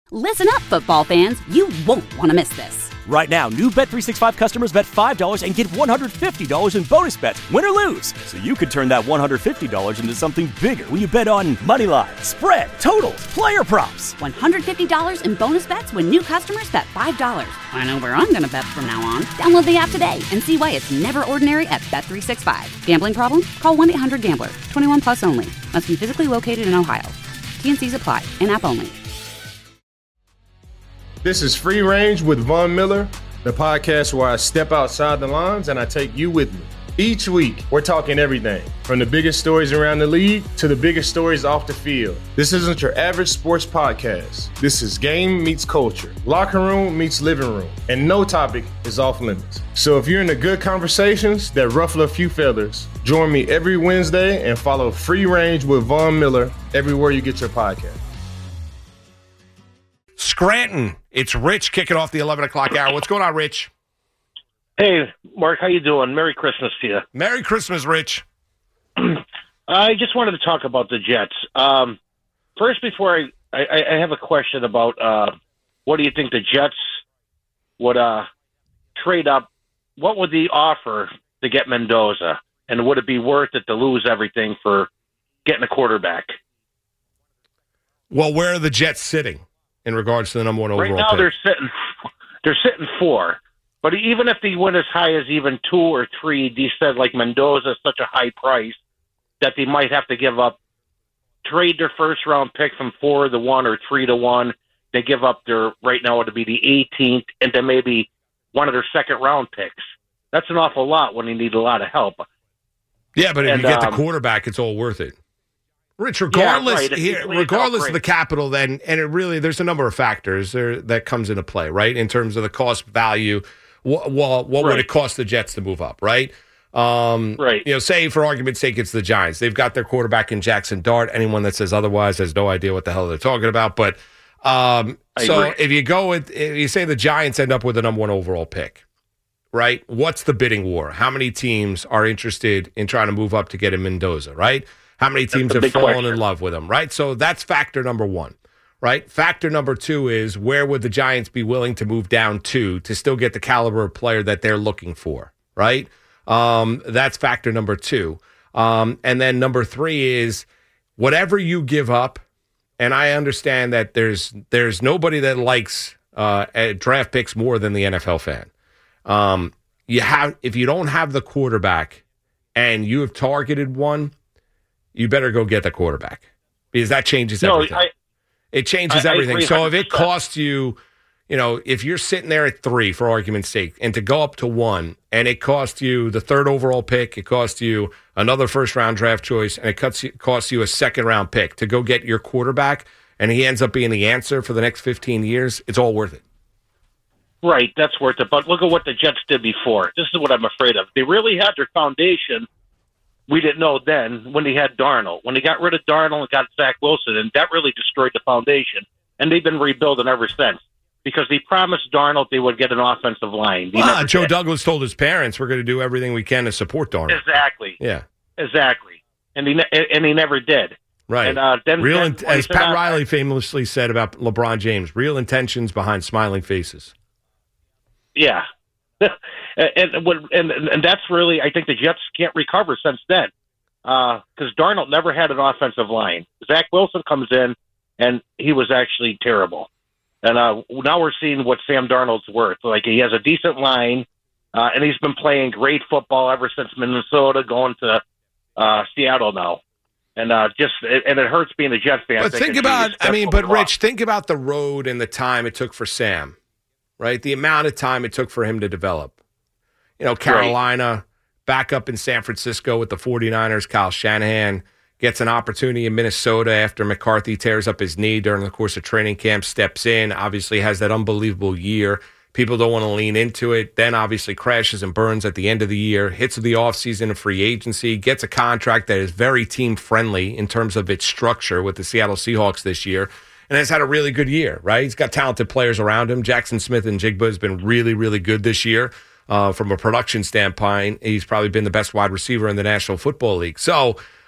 Listen up, football fans. You won't want to miss this. Right now, new Bet365 customers bet $5 and get $150 in bonus bets, win or lose. So you could turn that $150 into something bigger when you bet on money line, spread, totals, player props. $150 in bonus bets when new customers bet $5. I know where I'm going to bet from now on. Download the app today and see why it's never ordinary at Bet365. Gambling problem? Call 1-800-GAMBLER. 21 plus only. Must be physically located in Ohio. T&Cs apply. In-app only. This is Free Range with Von Miller, the podcast where I step outside the lines and I take you with me. Each week, we're talking everything from the biggest stories around the league to the biggest stories off the field. This isn't your average sports podcast. This is game meets culture, locker room meets living room, and no topic is off limits. So if you're into good conversations that ruffle a few feathers, join me every Wednesday and follow Free Range with Von Miller everywhere you get your podcast. Scranton, it's Rich kicking off the 11 o'clock hour. What's going on, Rich? Hey, Mark, how you doing? Merry Christmas to you. Merry Christmas, Rich. I just wanted to talk about the Jets. First, before I have a question about what do you think the Jets would trade up? What would the offer to get Mendoza? And would it be worth it to lose everything for getting a quarterback? Well, where are the Jets sitting in regards to the number one overall pick? Right now, pick? they're sitting 4. But even if they went as high as even 2 or 3, they said like Mendoza is such a high price that they might have to give up, trade their first round pick from 4 to 1 or 3 to 1. They give up their, right now it would be the 18th, and then maybe one of their second round picks. That's an awful lot when you need a lot of help. Yeah, but if you get the quarterback, it's all worth it. Rich, regardless, regardless of the capital, then, and it really, there's a number of factors there that comes into play, right? In terms of the cost value, what would it cost the Jets to move up, right? Right. You know, say for argument's sake, it's the Giants. They've got their quarterback in Jackson Dart. Anyone that says otherwise has no idea what the hell they're talking about. But if you say the Giants end up with the number one overall pick, right? What's the bidding war? How many teams are interested in trying to move up to get a Mendoza, right? How many teams have fallen in love with him, right? So that's factor number 1, right? Factor number 2 is where would the Giants be willing to move down to still get the caliber of player that they're looking for, right? That's factor number 2. And then number 3 is whatever you give up, and I understand that there's nobody that likes draft picks more than the NFL fan. If you don't have the quarterback and you have targeted one, you better go get the quarterback because that changes everything. It changes everything. So if it costs you, if you're sitting there at 3, for argument's sake, and to go up to 1, and it costs you the 3rd overall pick, it costs you another first-round draft choice, and it costs you a second-round pick to go get your quarterback, and he ends up being the answer for the next 15 years, it's all worth it. Right, that's worth it. But look at what the Jets did before. This is what I'm afraid of. They really had their foundation. We didn't know then when they had Darnold. When they got rid of Darnold and got Zach Wilson, and that really destroyed the foundation. And they've been rebuilding ever since because they promised Darnold they would get an offensive line. Joe Douglas told his parents, we're going to do everything we can to support Darnold. Exactly. Yeah. Exactly. And he never did. Right. And as Pat Riley famously said about LeBron James, real intentions behind smiling faces. Yeah. And that's really, I think the Jets can't recover since then because Darnold never had an offensive line. Zach Wilson comes in, and he was actually terrible. And now we're seeing what Sam Darnold's worth. Like, he has a decent line, and he's been playing great football ever since Minnesota, going to Seattle now. And it hurts being a Jets fan. But Rich, think about the road and the time it took for Sam. Right, the amount of time it took for him to develop. Carolina, back up in San Francisco with the 49ers, Kyle Shanahan gets an opportunity in Minnesota after McCarthy tears up his knee during the course of training camp, steps in, obviously has that unbelievable year. People don't want to lean into it. Then obviously crashes and burns at the end of the year, hits the offseason of free agency, gets a contract that is very team-friendly in terms of its structure with the Seattle Seahawks this year. And has had a really good year, right? He's got talented players around him. Jackson Smith and Jigba has been really, really good this year. From a production standpoint, he's probably been the best wide receiver in the National Football League. So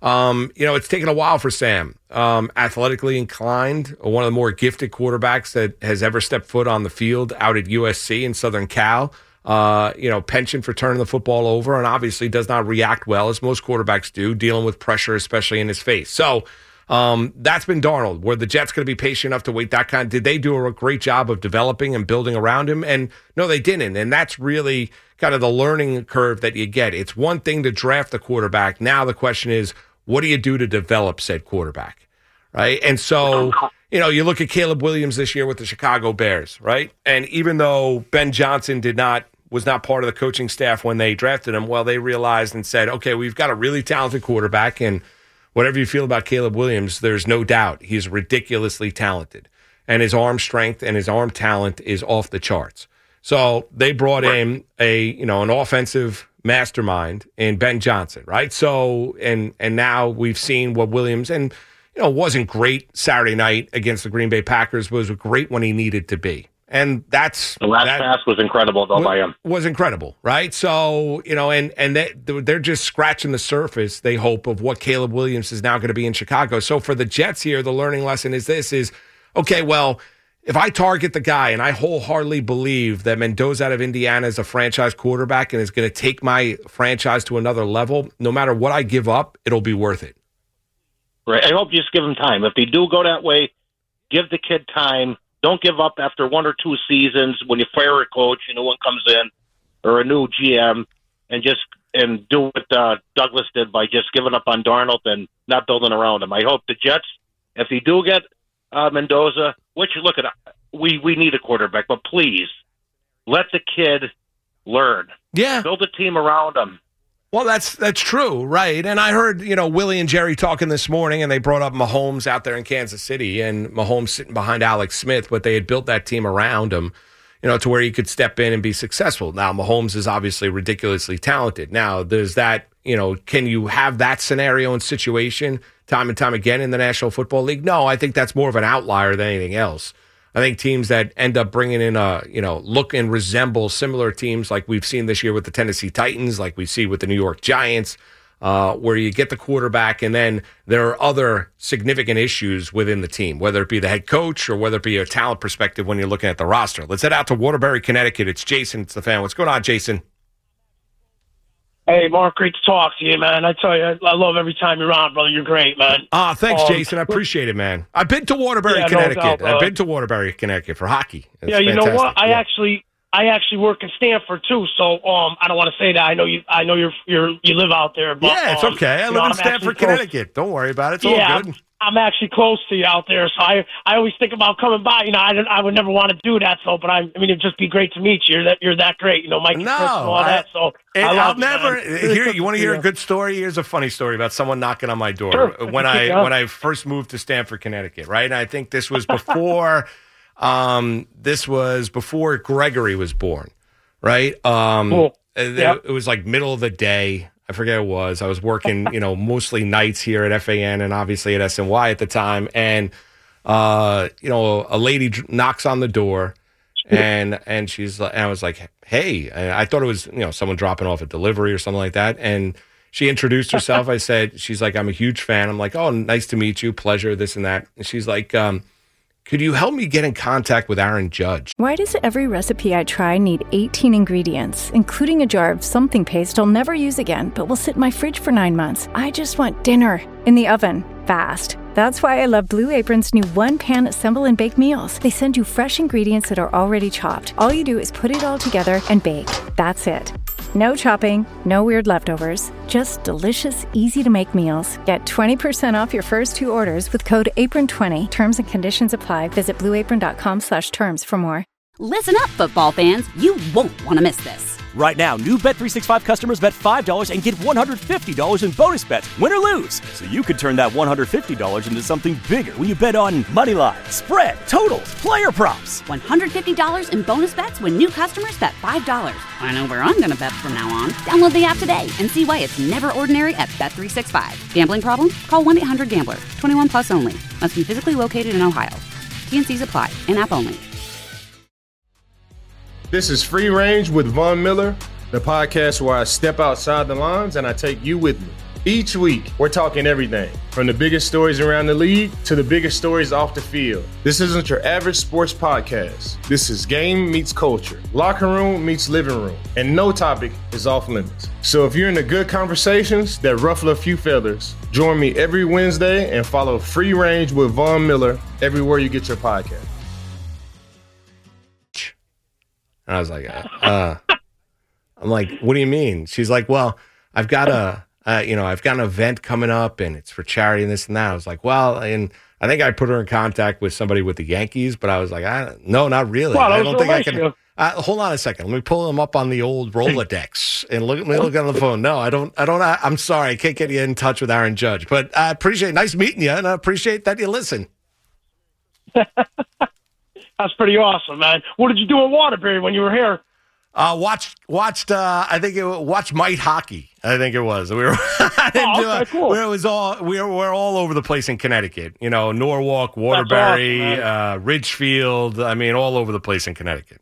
It's taken a while for Sam. Athletically inclined, one of the more gifted quarterbacks that has ever stepped foot on the field out at USC and Southern Cal. Penchant for turning the football over, and obviously does not react well, as most quarterbacks do, dealing with pressure, especially in his face. So that's been Darnold. Were the Jets going to be patient enough to wait that kind? Did they do a great job of developing and building around him? And no, they didn't. And that's really kind of the learning curve that you get. It's one thing to draft a quarterback. Now the question is, what do you do to develop said quarterback, right? And so, you look at Caleb Williams this year with the Chicago Bears, right? And even though Ben Johnson was not part of the coaching staff when they drafted him, well, they realized and said, okay, we've got a really talented quarterback, and whatever you feel about Caleb Williams, there's no doubt he's ridiculously talented. And his arm strength and his arm talent is off the charts. So they brought in an offensive mastermind in Ben Johnson, right? So, and now we've seen what Williams, and, wasn't great Saturday night against the Green Bay Packers, was great when he needed to be. And the last pass was incredible, though, by him. Was incredible, right? So, and they're just scratching the surface, they hope, of what Caleb Williams is now going to be in Chicago. So for the Jets here, the learning lesson is, okay, well, if I target the guy, and I wholeheartedly believe that Mendoza out of Indiana is a franchise quarterback and is going to take my franchise to another level, no matter what I give up, it'll be worth it. Right. I hope you just give him time. If they do go that way, give the kid time. Don't give up after 1 or 2 seasons when you fire a coach, a new one comes in, or a new GM, and do what Douglas did by just giving up on Darnold and not building around him. I hope the Jets, if they do get Mendoza, which look at, we need a quarterback, but please let the kid learn. Yeah, build a team around him. Well, that's true, right? And I heard, Willie and Jerry talking this morning, and they brought up Mahomes out there in Kansas City, and Mahomes sitting behind Alex Smith, but they had built that team around him, to where he could step in and be successful. Now, Mahomes is obviously ridiculously talented. Now, there's that, can you have that scenario and situation time and time again in the National Football League? No, I think that's more of an outlier than anything else. I think teams that end up bringing in look and resemble similar teams like we've seen this year with the Tennessee Titans, like we see with the New York Giants, where you get the quarterback and then there are other significant issues within the team, whether it be the head coach or whether it be a talent perspective when you're looking at the roster. Let's head out to Waterbury, Connecticut. It's Jason. It's the fan. What's going on, Jason? Hey, Mark, great to talk to you, man. I tell you, I love every time you're on, brother. You're great, man. Thanks, Jason. I appreciate it, man. I've been to Waterbury, Connecticut. No doubt, I've been to Waterbury, Connecticut for hockey. It's you fantastic. know what? I actually work in Stanford too, so I don't want to say that. I know you live out there, but yeah, it's okay. I live in Stanford, Connecticut. Don't worry about it. It's all good. I'm actually close to you out there, so I always think about coming by. I would never want to do that, but it'd just be great to meet you. You're that great, Mike and Chris and all that. So I'll never hear. You want to hear a good story? Here's a funny story about someone knocking on my door when I first moved to Stamford, Connecticut. Right, and I think this was before before Gregory was born. Right, cool. It was like middle of the day. I forget what it was. I was working, mostly nights here at FAN and obviously at SNY at the time. And, a lady knocks on the door and she's like, and I was like, hey, and I thought it was, someone dropping off a delivery or something like that. And she introduced herself. She's like, I'm a huge fan. I'm like, oh, nice to meet you. Pleasure, this and that. And she's like, could you help me get in contact with Aaron Judge? Why does every recipe I try need 18 ingredients, including a jar of something paste I'll never use again, but will sit in my fridge for 9 months? I just want dinner in the oven, fast. That's why I love Blue Apron's new one-pan assemble and bake meals. They send you fresh ingredients that are already chopped. All you do is put it all together and bake. That's it. No chopping, no weird leftovers, just delicious, easy-to-make meals. Get 20% off your first 2 orders with code APRON20. Terms and conditions apply. Visit blueapron.com/terms for more. Listen up, football fans. You won't want to miss this. Right now, new Bet365 customers bet $5 and get $150 in bonus bets, win or lose. So you could turn that $150 into something bigger when you bet on moneyline, spread, totals, player props. $150 in bonus bets when new customers bet $5. I know where I'm going to bet from now on. Download the app today and see why it's never ordinary at Bet365. Gambling problem? Call 1-800-GAMBLER. 21 plus only. Must be physically located in Ohio. T&Cs apply. In-app only. This is Free Range with Von Miller, the podcast where I step outside the lines and I take you with me. Each week, we're talking everything from the biggest stories around the league to the biggest stories off the field. This isn't your average sports podcast. This is game meets culture, locker room meets living room, and no topic is off limits. So if you're into good conversations that ruffle a few feathers, join me every Wednesday and follow Free Range with Von Miller everywhere you get your podcast. And I was like, I'm like, what do you mean? She's like, well, I've got I've got an event coming up and it's for charity and this and that. I was like, well, and I think I put her in contact with somebody with the Yankees, but I was like, no, not really. Well, I don't think I can. Hold on a second. Let me pull them up on the old Rolodex and look on the phone. No, I don't. I'm sorry. I can't get you in touch with Aaron Judge, but I appreciate nice meeting you and I appreciate that you listen. That's pretty awesome, man. What did you do in Waterbury when you were here? Watched Mite Hockey. I think it was. We were. Cool. We're all over the place in Connecticut. You know, Norwalk, Waterbury, awesome, Ridgefield. I mean, all over the place in Connecticut.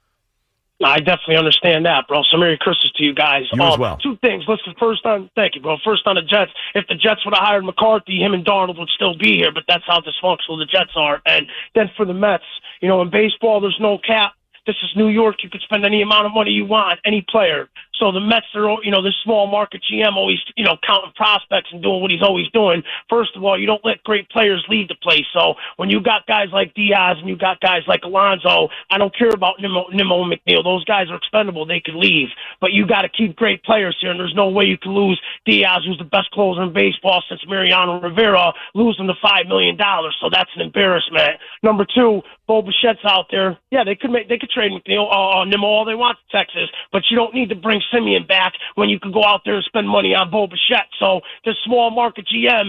I definitely understand that, bro. So Merry Christmas to you guys. You as well. Two things. Listen, thank you, bro. First on the Jets. If the Jets would have hired McCarthy, him and Darnold would still be here, but that's how dysfunctional the Jets are. And then for the Mets, you know, in baseball, there's no cap. This is New York. You could spend any amount of money you want, any player. So the Mets are, you know, this small market GM always, you know, counting prospects and doing what he's always doing. First of all, you don't let great players leave the place. So when you got guys like Diaz and you got guys like Alonso, I don't care about Nimmo and McNeil. Those guys are expendable. They could leave. But you got to keep great players here, and there's no way you can lose Diaz, who's the best closer in baseball since Mariano Rivera, losing the $5 million. So that's an embarrassment. Number two, Bo Bichette's out there. Yeah, they could trade McNeil, Nimmo all they want to Texas, but you don't need to bring Simeon back when you can go out there and spend money on Bo Bichette. So this small market GM,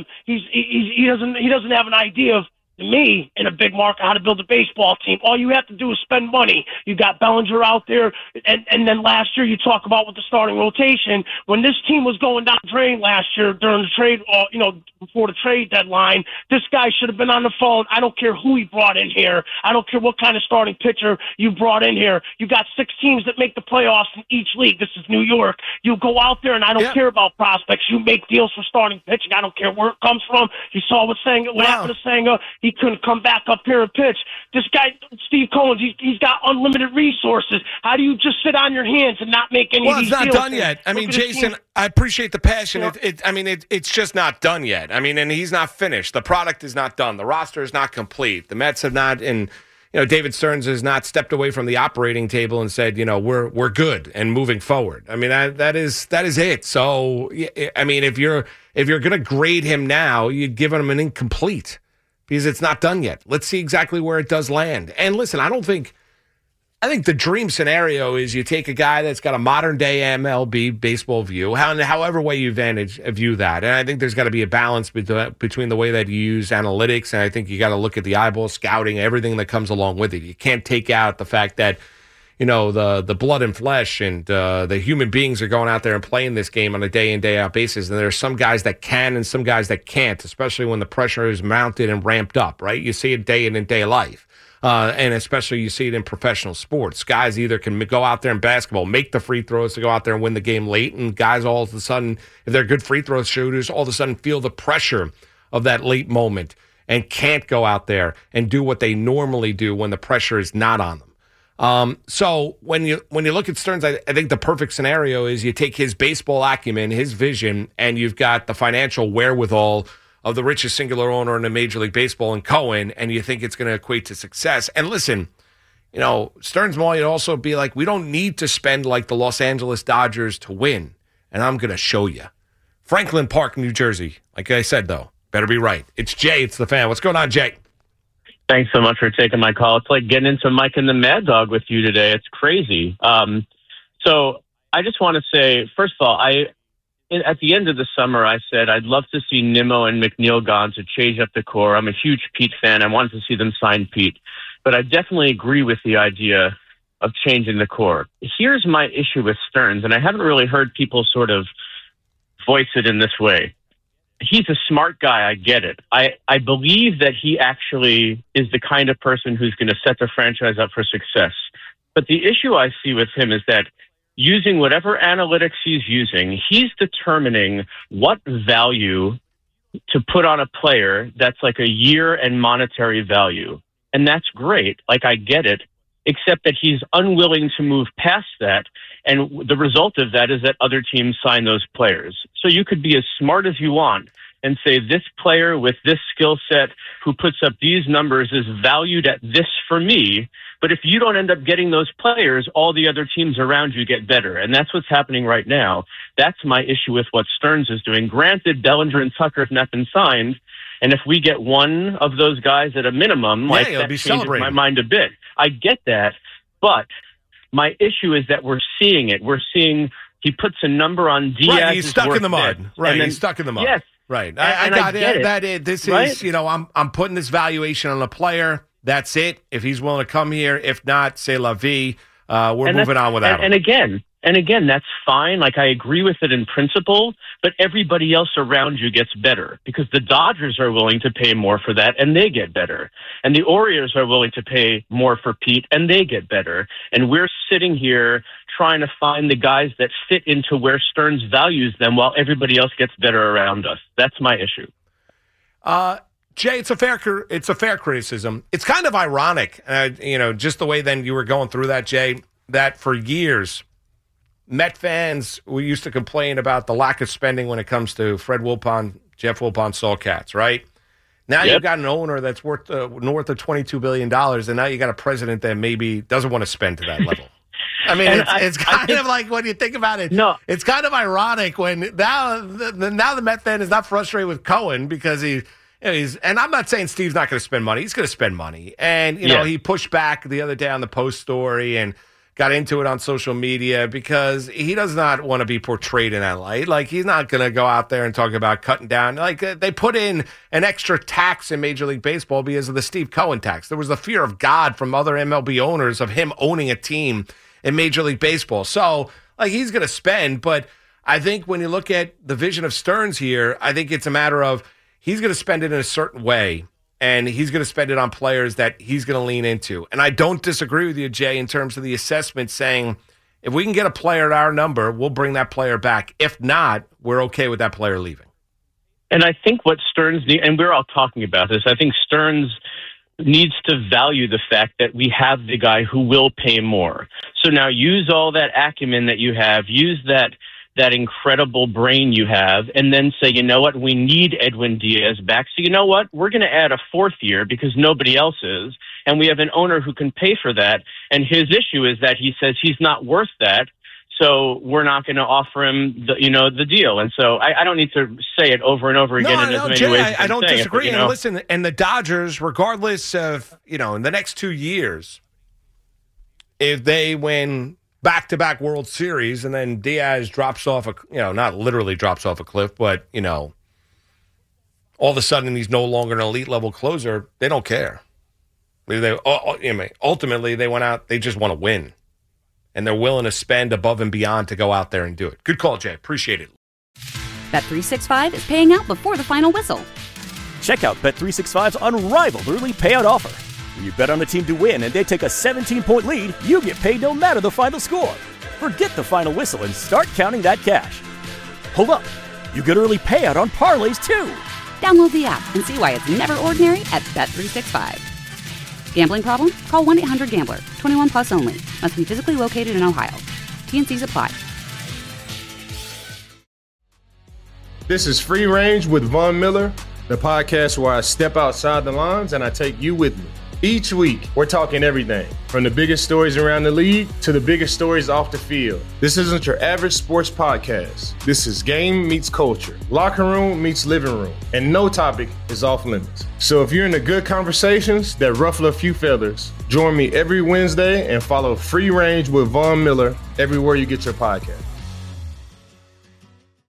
he doesn't have an idea of, to me, in a big market, how to build a baseball team. All you have to do is spend money. You got Bellinger out there, and then last year you talk about with the starting rotation. When this team was going down the drain last year during the trade, before the trade deadline, this guy should have been on the phone. I don't care who he brought in here. I don't care what kind of starting pitcher you brought in here. You got 6 teams that make the playoffs in each league. This is New York. You go out there, and I don't care about prospects. You make deals for starting pitching. I don't care where it comes from. You saw what happened to Senga. He couldn't come back up here and pitch. This guy, Steve Cohen, he's got unlimited resources. How do you just sit on your hands and not make any of these deals? Well, it's not done yet. I mean, Jason, I appreciate the passion. Yeah. It's just not done yet. I mean, and he's not finished. The product is not done. The roster is not complete. The Mets have not, and David Stearns has not stepped away from the operating table and said, we're good and moving forward. I mean, that is it. So, I mean, if you're going to grade him now, you'd give him an incomplete, because it's not done yet. Let's see exactly where it does land. And listen, I think the dream scenario is you take a guy that's got a modern-day MLB baseball view, however way you view that. And I think there's got to be a balance between the way that you use analytics, and I think you got to look at the eyeball scouting, everything that comes along with it. You can't take out the fact that, the blood and flesh and the human beings are going out there and playing this game on a day in, day out basis. And there are some guys that can and some guys that can't, especially when the pressure is mounted and ramped up, right? You see it day in and day life. And especially you see it in professional sports. Guys either can go out there in basketball, make the free throws to go out there and win the game late. And guys all of a sudden, if they're good free throw shooters, all of a sudden feel the pressure of that late moment and can't go out there and do what they normally do when the pressure is not on them. So when you look at Stearns, I think the perfect scenario is you take his baseball acumen, his vision, and you've got the financial wherewithal of the richest singular owner in the Major League Baseball in Cohen, and you think it's going to equate to success. And listen, Stearns might also be like, we don't need to spend like the Los Angeles Dodgers to win, and I'm going to show you. Franklin Park, New Jersey. Like I said, though, better be right. It's Jay. It's the fan. What's going on, Jay? Thanks so much for taking my call. It's like getting into Mike and the Mad Dog with you today. It's crazy. So I just want to say, first of all, at the end of the summer, I said I'd love to see Nimmo and McNeil gone to change up the core. I'm a huge Pete fan. I wanted to see them sign Pete. But I definitely agree with the idea of changing the core. Here's my issue with Stearns, and I haven't really heard people sort of voice it in this way. He's a smart guy. I get it. I believe that he actually is the kind of person who's going to set the franchise up for success. But the issue I see with him is that using whatever analytics he's using, he's determining what value to put on a player that's like a year and monetary value. And that's great. Like, I get it, except that he's unwilling to move past that. And the result of that is that other teams sign those players. So you could be as smart as you want and say this player with this skill set who puts up these numbers is valued at this for me. But if you don't end up getting those players, all the other teams around you get better. And that's what's happening right now. That's my issue with what Stearns is doing. Granted, Bellinger and Tucker have not been signed. And if we get one of those guys at a minimum, that changes my mind a bit. I get that. But my issue is that we're seeing it. We're seeing he puts a number on Diaz. Right, he's stuck in the mud. Right, he's stuck in the mud. Yes. Right. I got it. This right? is, I'm putting this valuation on the player. That's it. If he's willing to come here, if not, c'est la vie. We're moving on without him. And again, that's fine. Like, I agree with it in principle, but everybody else around you gets better because the Dodgers are willing to pay more for that and they get better. And the Orioles are willing to pay more for Pete and they get better. And we're sitting here trying to find the guys that fit into where Stearns values them while everybody else gets better around us. That's my issue. Jay, it's a fair criticism. It's kind of ironic, just the way then you were going through that, Jay, that for years, Met fans, we used to complain about the lack of spending when it comes to Fred Wilpon, Jeff Wilpon, Saul Katz, right? Now you've got an owner that's worth north of $22 billion, and now you got a president that maybe doesn't want to spend to that level. I mean, it's kind of like when you think about it, it's kind of ironic when now the Met fan is not frustrated with Cohen because he's, and I'm not saying Steve's not going to spend money. He's going to spend money. And, he pushed back the other day on the Post story and got into it on social media because he does not want to be portrayed in that light. Like, he's not going to go out there and talk about cutting down. Like, they put in an extra tax in Major League Baseball because of the Steve Cohen tax. There was the fear of God from other MLB owners of him owning a team in Major League Baseball. So, like, he's going to spend. But I think when you look at the vision of Stearns here, I think it's a matter of he's going to spend it in a certain way. And he's going to spend it on players that he's going to lean into. And I don't disagree with you, Jay, in terms of the assessment saying, if we can get a player at our number, we'll bring that player back. If not, we're okay with that player leaving. And I think what Stearns needs, and we're all talking about this, I think Stearns needs to value the fact that we have the guy who will pay more. So now use all that acumen that you have, use that incredible brain you have, and then say, you know what, we need Edwin Diaz back. So you know what, we're going to add a fourth year because nobody else is, and we have an owner who can pay for that. And his issue is that he says he's not worth that, so we're not going to offer him the deal. And so I don't need to say it over and over again in as many Jay, ways. I don't disagree. It, and listen, and the Dodgers, regardless of, in the next 2 years, if they win back-to-back World Series, and then Diaz drops off not literally drops off a cliff, but, all of a sudden he's no longer an elite-level closer, they don't care. Ultimately, they went out, they just want to win. And they're willing to spend above and beyond to go out there and do it. Good call, Jay. Appreciate it. Bet365 is paying out before the final whistle. Check out Bet365's unrivaled early payout offer. When you bet on a team to win and they take a 17-point lead, you get paid no matter the final score. Forget the final whistle and start counting that cash. Hold up. You get early payout on parlays, too. Download the app and see why it's never ordinary at Bet365. Gambling problem? Call 1-800-GAMBLER. 21 plus only. Must be physically located in Ohio. T&Cs apply. This is Free Range with Von Miller, the podcast where I step outside the lines and I take you with me. Each week, we're talking everything from the biggest stories around the league to the biggest stories off the field. This isn't your average sports podcast. This is game meets culture, locker room meets living room, and no topic is off limits. So if you're into good conversations that ruffle a few feathers, join me every Wednesday and follow Free Range with Von Miller everywhere you get your podcast.